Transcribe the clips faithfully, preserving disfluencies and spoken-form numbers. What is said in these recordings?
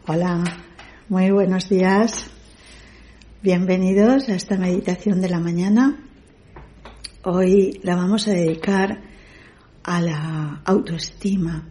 Hola, muy buenos días. Bienvenidos a esta meditación de la mañana. Hoy la vamos a dedicar a la autoestima.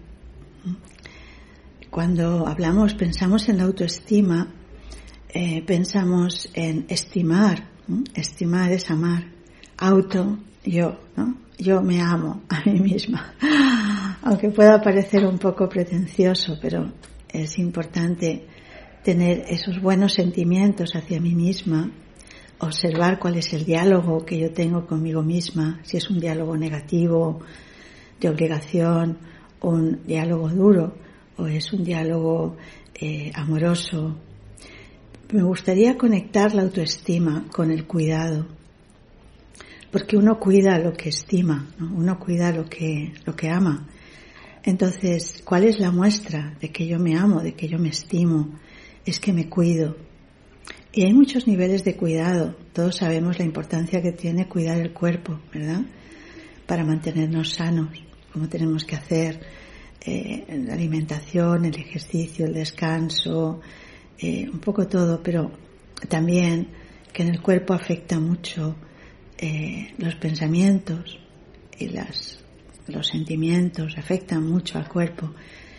Cuando hablamos, pensamos en la autoestima, eh, pensamos en estimar. ¿no? Estimar es amar. Auto, yo, ¿no? Yo me amo a mí misma. Aunque pueda parecer un poco pretencioso, pero es importante tener esos buenos sentimientos hacia mí misma, observar cuál es el diálogo que yo tengo conmigo misma, si es un diálogo negativo, de obligación, o un diálogo duro, o es un diálogo eh, amoroso. Me gustaría conectar la autoestima con el cuidado, porque uno cuida lo que estima, ¿no? Uno cuida lo que, lo que ama. Entonces, ¿cuál es la muestra de que yo me amo, de que yo me estimo? Es que me cuido. Y hay muchos niveles de cuidado. Todos sabemos la importancia que tiene cuidar el cuerpo, ¿verdad? Para mantenernos sanos, como tenemos que hacer eh, la alimentación, el ejercicio, el descanso, eh, un poco todo, pero también que en el cuerpo afecta mucho eh, los pensamientos y las los sentimientos, afectan mucho al cuerpo.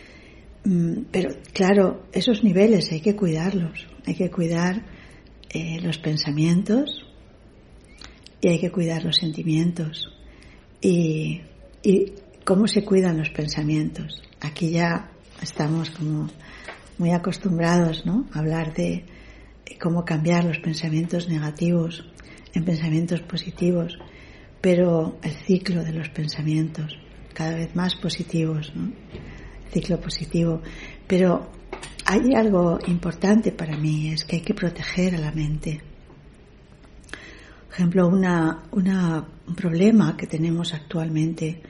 Pero claro, esos niveles hay que cuidarlos, hay que cuidar eh, los pensamientos y hay que cuidar los sentimientos. Y, y cómo se cuidan los pensamientos. Aquí ya estamos como muy acostumbrados, ¿no? A hablar de cómo cambiar los pensamientos negativos en pensamientos positivos. Pero el ciclo de los pensamientos, cada vez más positivos, ¿no? Ciclo positivo. Pero hay algo importante para mí, es que hay que proteger a la mente. Por ejemplo, una, una, un problema que tenemos actualmente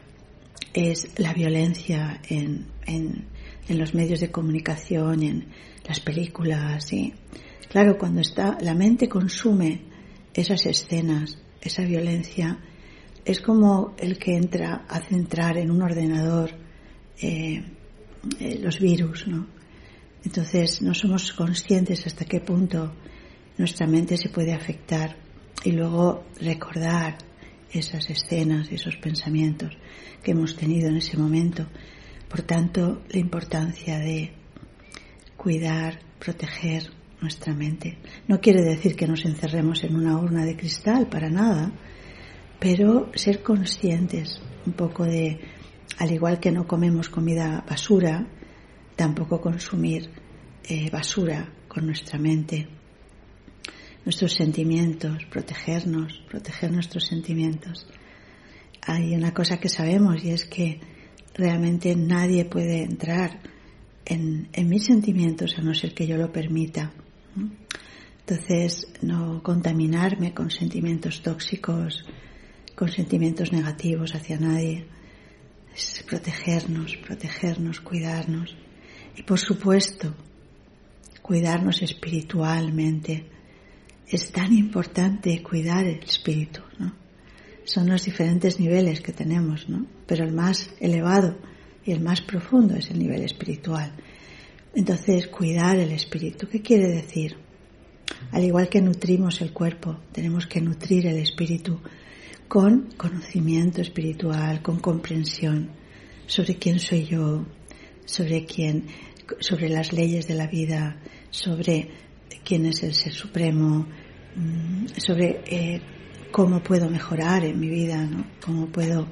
es la violencia en, en, en los medios de comunicación, en las películas. Y, claro, cuando está, la mente consume esas escenas, esa violencia, es como el que entra, hace entrar en un ordenador eh, eh, los virus, ¿no? Entonces no somos conscientes hasta qué punto nuestra mente se puede afectar y luego recordar esas escenas, esos pensamientos que hemos tenido en ese momento. Por tanto, la importancia de cuidar, proteger nuestra mente. No quiere decir que nos encerremos en una urna de cristal, para nada, pero ser conscientes un poco de, al igual que no comemos comida basura, tampoco consumir eh, basura con nuestra mente. Nuestros sentimientos, protegernos, proteger nuestros sentimientos. Hay una cosa que sabemos y es que realmente nadie puede entrar en, en mis sentimientos a no ser que yo lo permita. Entonces, no contaminarme con sentimientos tóxicos, con sentimientos negativos hacia nadie. Es protegernos, protegernos, cuidarnos. Y por supuesto, cuidarnos espiritualmente. Es tan importante cuidar el espíritu, ¿no? Son los diferentes niveles que tenemos, ¿no? Pero el más elevado y el más profundo es el nivel espiritual. Entonces, cuidar el espíritu, ¿qué quiere decir? Al igual que nutrimos el cuerpo, tenemos que nutrir el espíritu con conocimiento espiritual, con comprensión sobre quién soy yo, sobre quién, sobre las leyes de la vida, sobre quién es el Ser Supremo, sobre eh, cómo puedo mejorar en mi vida, ¿no? Cómo puedo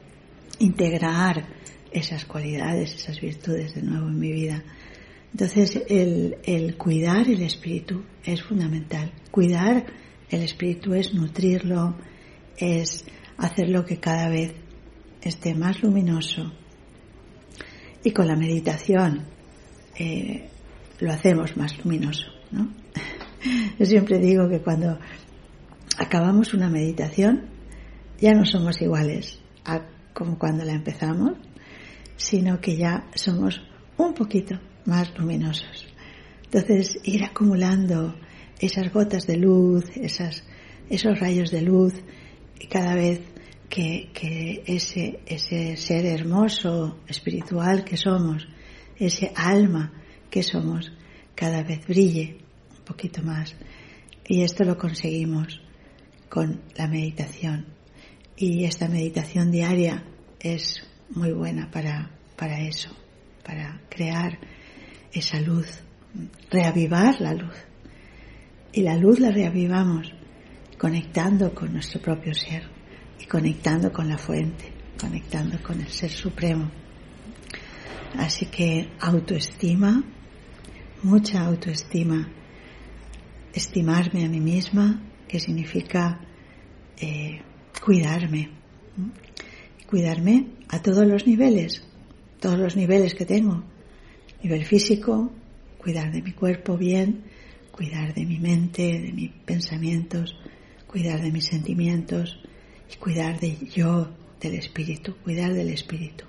integrar esas cualidades, esas virtudes de nuevo en mi vida. Entonces, el, el cuidar el espíritu es fundamental. Cuidar el espíritu es nutrirlo, es hacerlo que cada vez esté más luminoso. Y con la meditación eh, lo hacemos más luminoso, ¿no? Yo siempre digo que cuando acabamos una meditación ya no somos iguales a como cuando la empezamos, sino que ya somos un poquito más luminosos. Entonces, ir acumulando esas gotas de luz, esas, esos rayos de luz, y cada vez que, que ese, ese ser hermoso, espiritual que somos, ese alma que somos cada vez brille un poquito más. Y esto lo conseguimos con la meditación. Y esta meditación diaria es muy buena para, para eso, para crear esa luz, reavivar la luz. Y la luz la reavivamos conectando con nuestro propio ser y conectando con la fuente, conectando con el Ser Supremo. Así que autoestima, mucha autoestima, estimarme a mí misma, que significa eh, cuidarme, cuidarme a todos los niveles, todos los niveles que tengo, nivel físico, cuidar de mi cuerpo bien, cuidar de mi mente, de mis pensamientos, cuidar de mis sentimientos y cuidar de yo, del espíritu, cuidar del espíritu.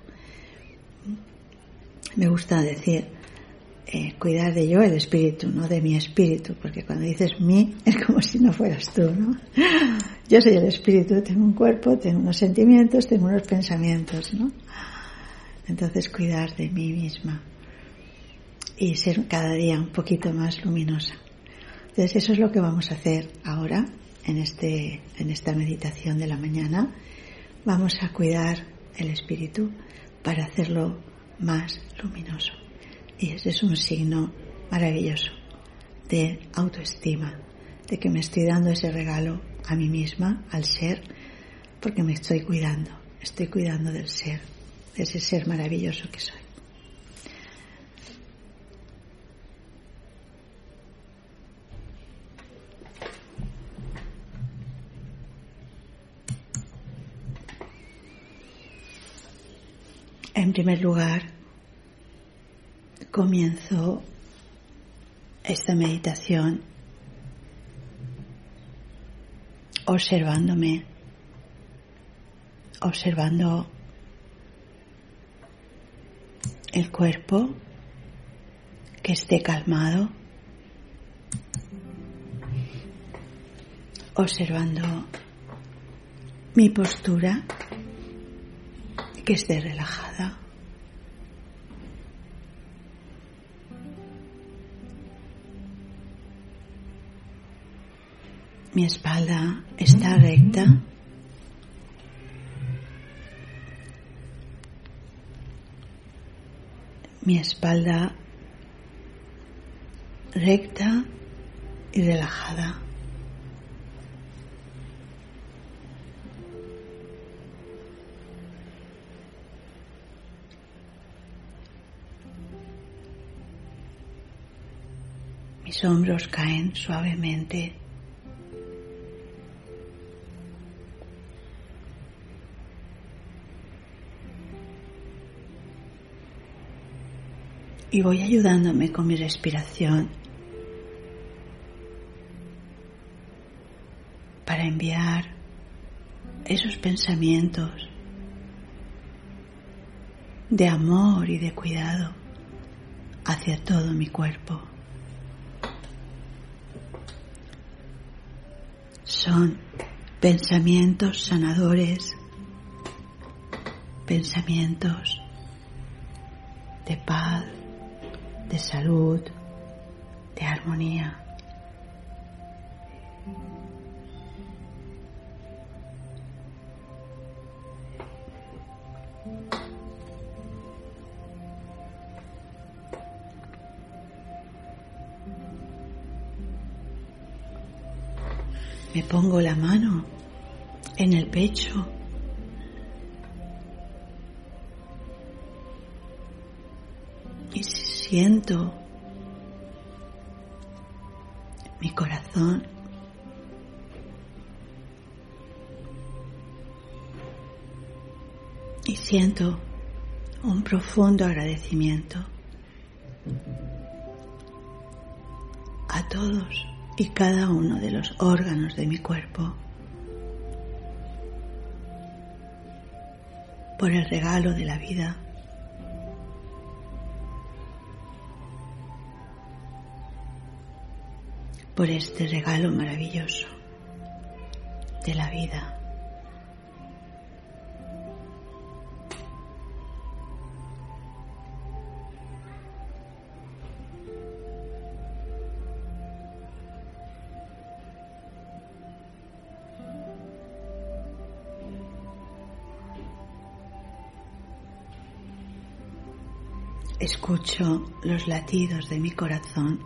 Me gusta decir eh, cuidar de yo, el espíritu, no de mi espíritu, porque cuando dices mí es como si no fueras tú, ¿no? Yo soy el espíritu, tengo un cuerpo, tengo unos sentimientos, tengo unos pensamientos, ¿no? Entonces cuidar de mí misma y ser cada día un poquito más luminosa. Entonces eso es lo que vamos a hacer ahora en, este, en esta meditación de la mañana. Vamos a cuidar el espíritu para hacerlo más luminoso. Y ese es un signo maravilloso de autoestima, de que me estoy dando ese regalo a mí misma, al ser, porque me estoy cuidando, estoy cuidando del ser, de ese ser maravilloso que soy. En primer lugar, comienzo esta meditación observándome, observando el cuerpo que esté calmado, observando mi postura que esté relajada. Mi espalda está recta. Mi espalda recta y relajada. Mis hombros caen suavemente. Y voy ayudándome con mi respiración para enviar esos pensamientos de amor y de cuidado hacia todo mi cuerpo. Son pensamientos sanadores, pensamientos de paz, de salud, de armonía. Me pongo la mano en el pecho y siento mi corazón y siento un profundo agradecimiento a todos y cada uno de los órganos de mi cuerpo por el regalo de la vida. Por este regalo maravilloso de la vida. escucho los latidos de mi corazón.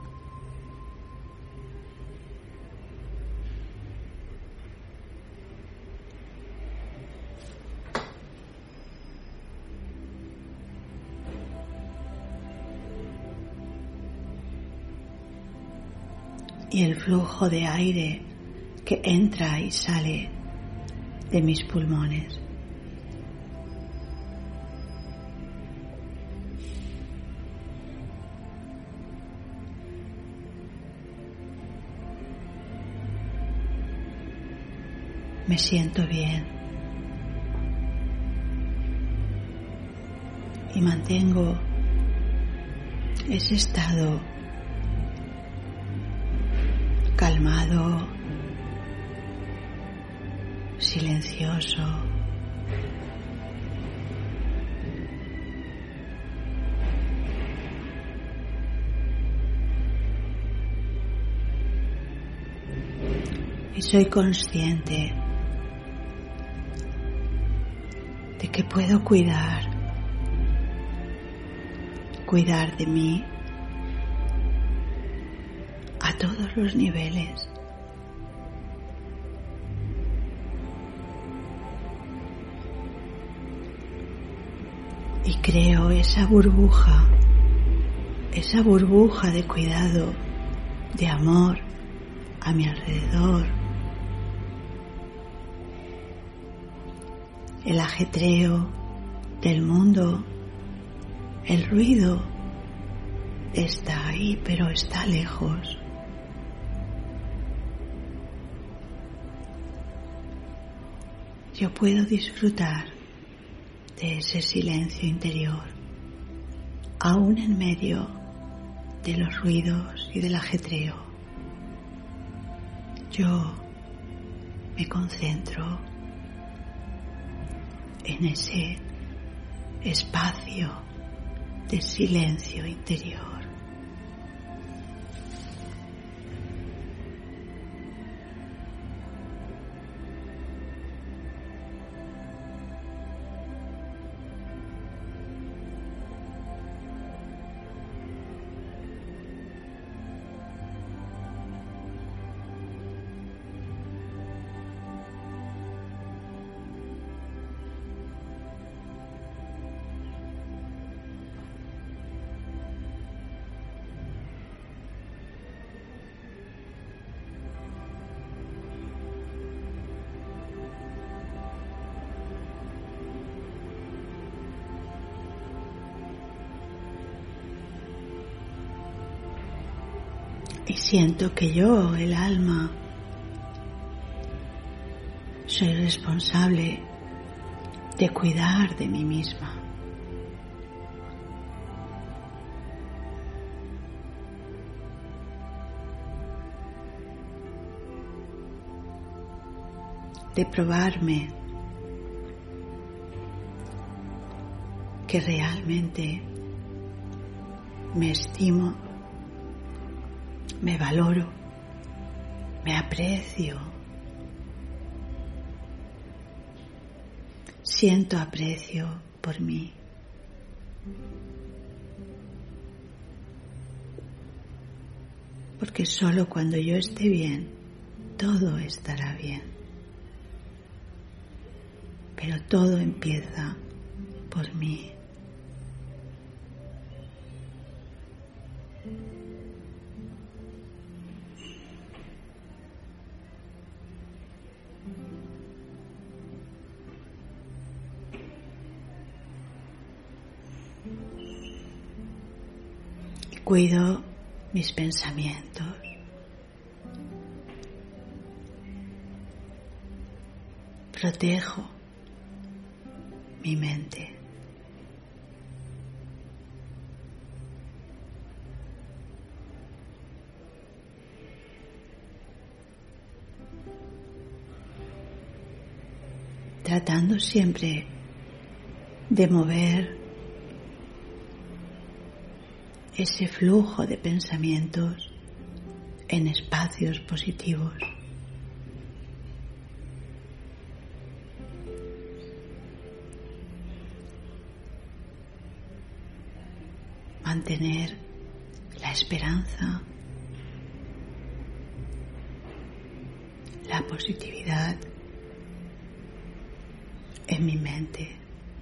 Y el flujo de aire que entra y sale de mis pulmones. Me siento bien y mantengo ese estado calmado, silencioso, y soy consciente de que puedo cuidar, cuidar de mí a todos los niveles. Y creo esa burbuja, esa burbuja de cuidado, de amor a mi alrededor. El ajetreo del mundo, el ruido está ahí, pero está lejos. Yo puedo disfrutar de ese silencio interior, aún en medio de los ruidos y del ajetreo. Yo me concentro en ese espacio de silencio interior. Y siento que yo, el alma, soy responsable de cuidar de mí misma. De probarme que realmente me estimo, me valoro, me aprecio, siento aprecio por mí. Porque solo cuando yo esté bien, todo estará bien. Pero todo empieza por mí. Cuido mis pensamientos. Protejo mi mente. Tratando siempre de mover ese flujo de pensamientos en espacios positivos. mantener la esperanza, la positividad en mi mente.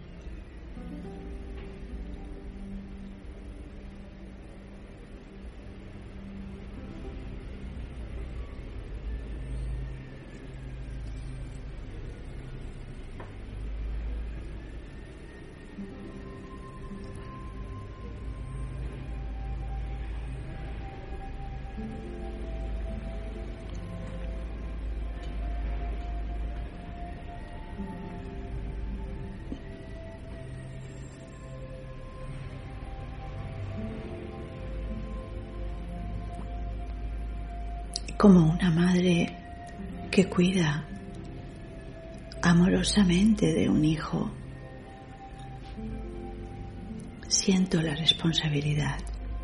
Como una madre que cuida amorosamente de un hijo, siento la responsabilidad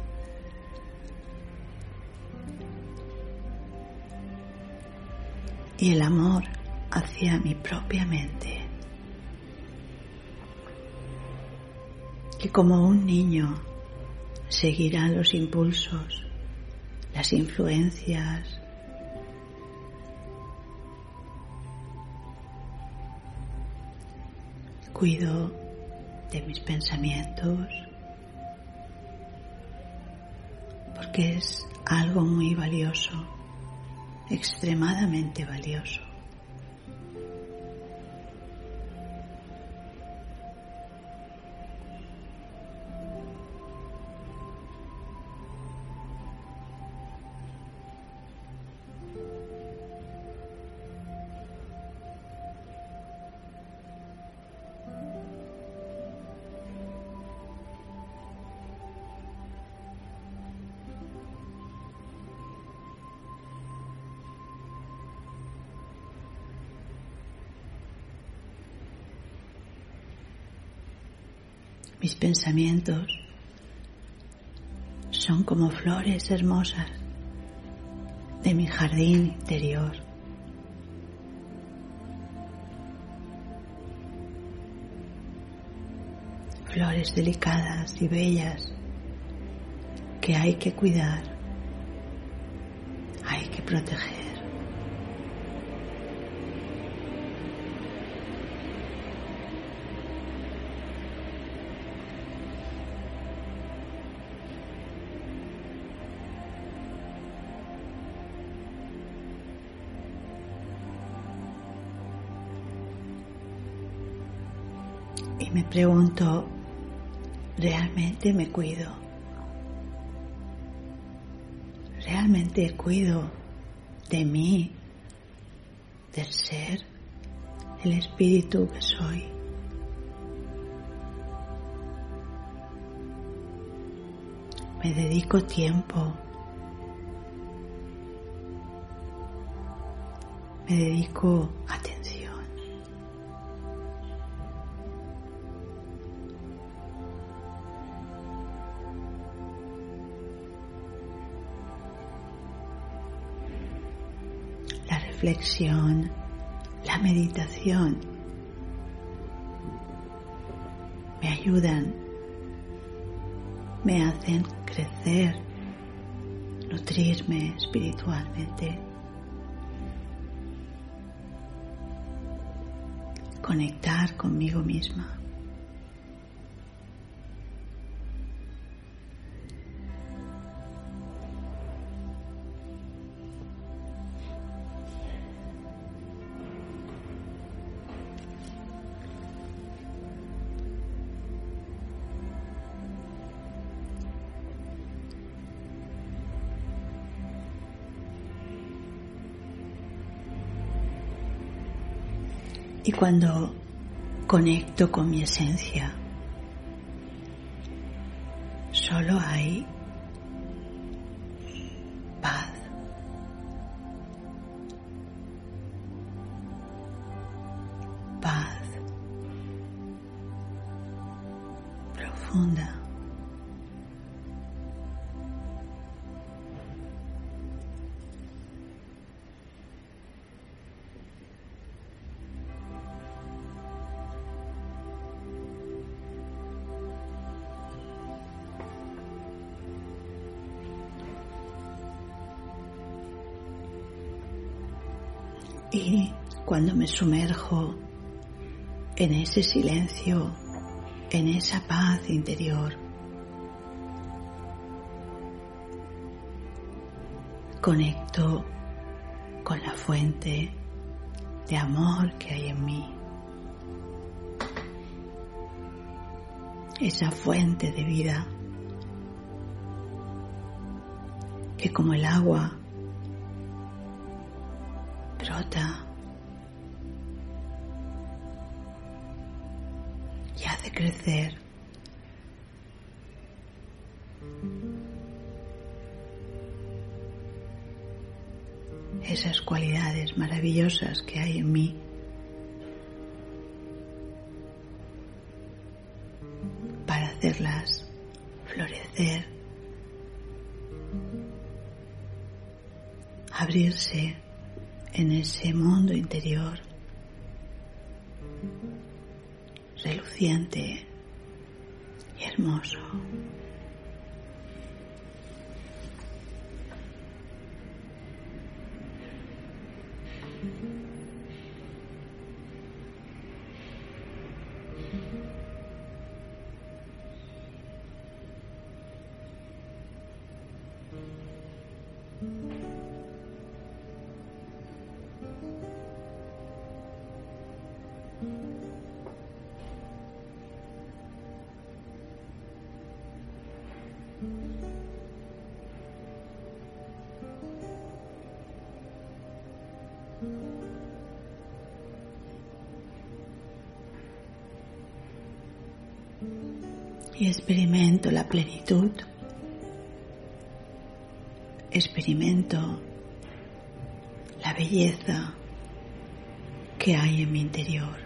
y el amor hacia mi propia mente, que como un niño seguirá los impulsos, las influencias, cuido de mis pensamientos, porque es algo muy valioso, extremadamente valioso. Mis pensamientos son como flores hermosas de mi jardín interior. Flores delicadas y bellas que hay que cuidar, hay que proteger. Y me pregunto, ¿realmente me cuido? ¿Realmente cuido de mí, del ser, el espíritu que soy? ¿Me dedico tiempo? ¿Me dedico atención? La reflexión, la meditación me ayudan, me hacen crecer, nutrirme espiritualmente, conectar conmigo misma. Y cuando conecto con mi esencia, solo hay paz, paz profunda. Y cuando me sumerjo en ese silencio, en esa paz interior, conecto con la fuente de amor que hay en mí. Esa fuente de vida que como el agua brota y hace crecer esas cualidades maravillosas que hay en mí para hacerlas florecer, abrirse en ese mundo interior reluciente y hermoso. Y experimento la plenitud, experimento la belleza que hay en mi interior,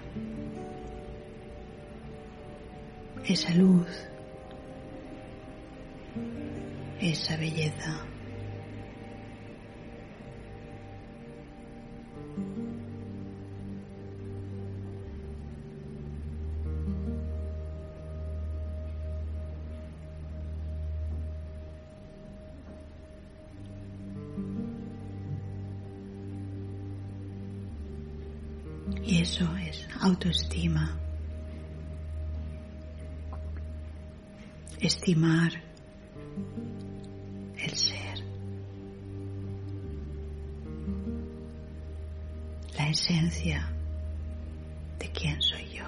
esa luz, esa belleza. Y eso es autoestima. Estimar el ser, la esencia de quién soy yo.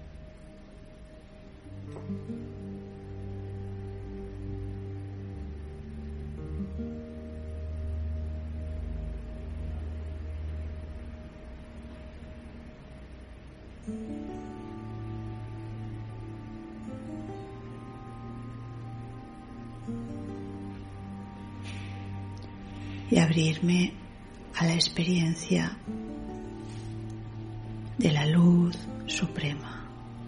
Y abrirme a la experiencia de la luz suprema.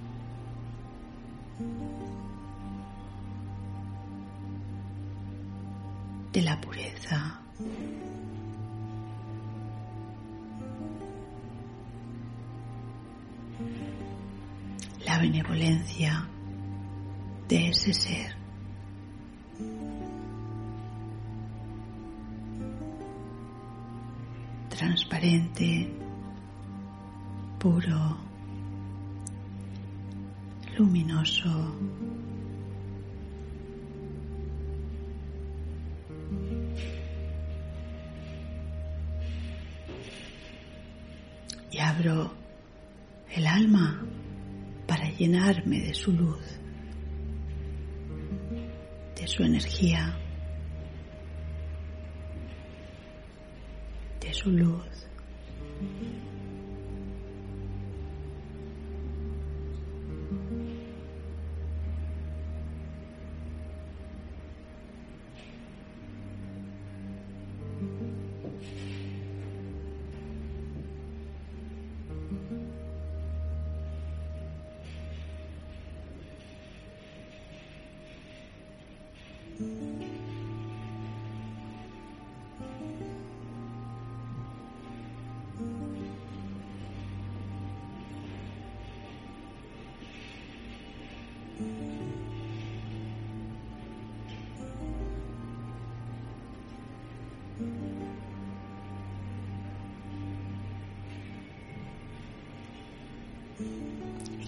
De la pureza. La benevolencia de ese ser. Transparente, puro, luminoso, y abro el alma para llenarme de su luz, de su energía, de su luz.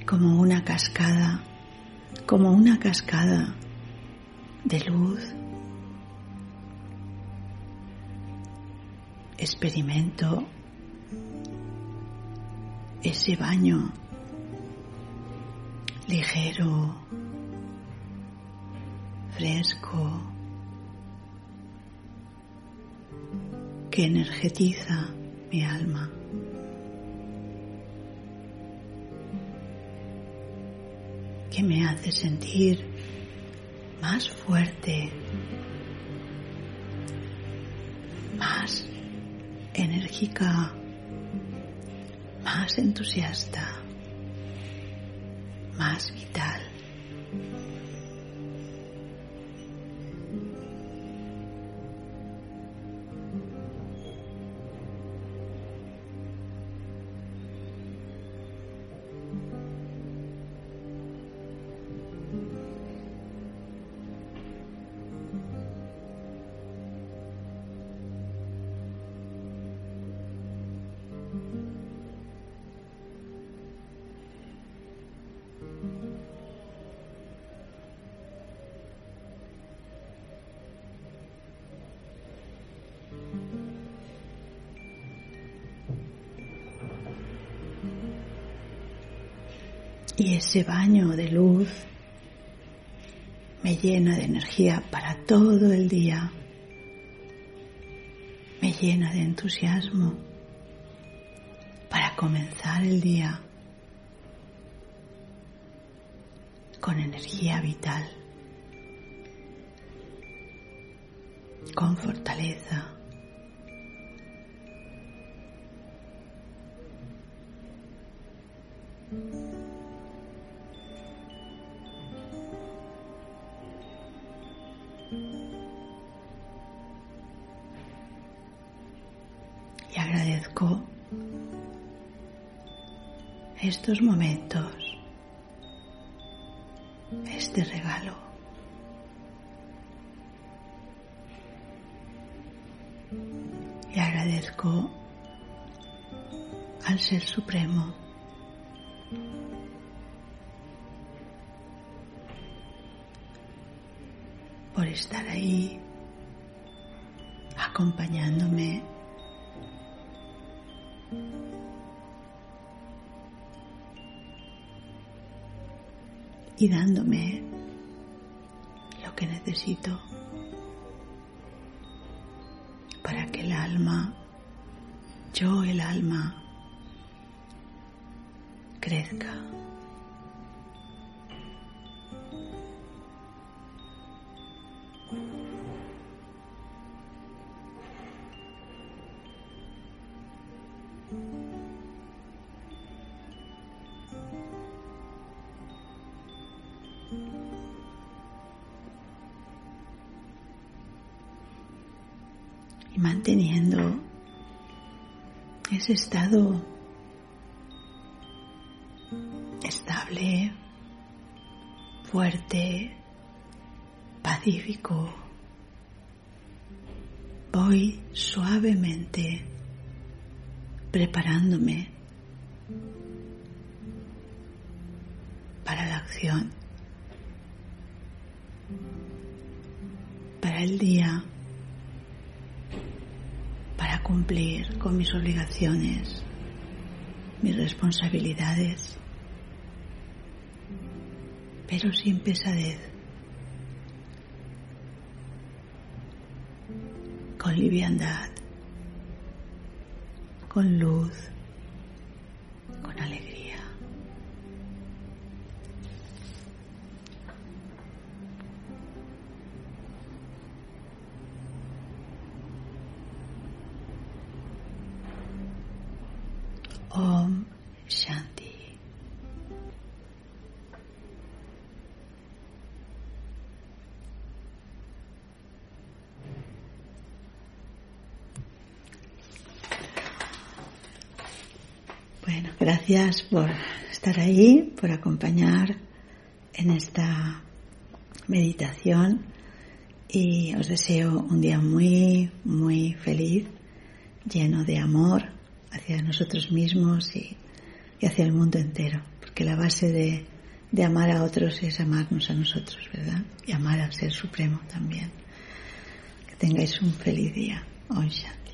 como una cascada, como una cascada de luz. Experimento ese baño ligero, fresco, que energetiza mi alma. Que me hace sentir más fuerte, más enérgica, más entusiasta, más vital. Y ese baño de luz me llena de energía para todo el día, me llena de entusiasmo para comenzar el día con energía vital, con fortaleza. Y agradezco estos momentos, este regalo. Y agradezco al Ser Supremo por estar ahí acompañándome y dándome lo que necesito para que el alma, yo el alma, crezca. Y manteniendo ese estado estable, fuerte, pacífico, voy suavemente preparándome para la acción, para el día, para cumplir con mis obligaciones, mis responsabilidades, pero sin pesadez, con liviandad, con luz, con alegría. Om Shanti. Bueno, gracias por estar ahí, por acompañar en esta meditación y os deseo un día muy, muy feliz, lleno de amor hacia nosotros mismos y, y hacia el mundo entero, porque porque la base de, de amar a otros es amarnos a nosotros, ¿verdad? Y amar al Ser Supremo también. Que tengáis un feliz día. Om Shanti.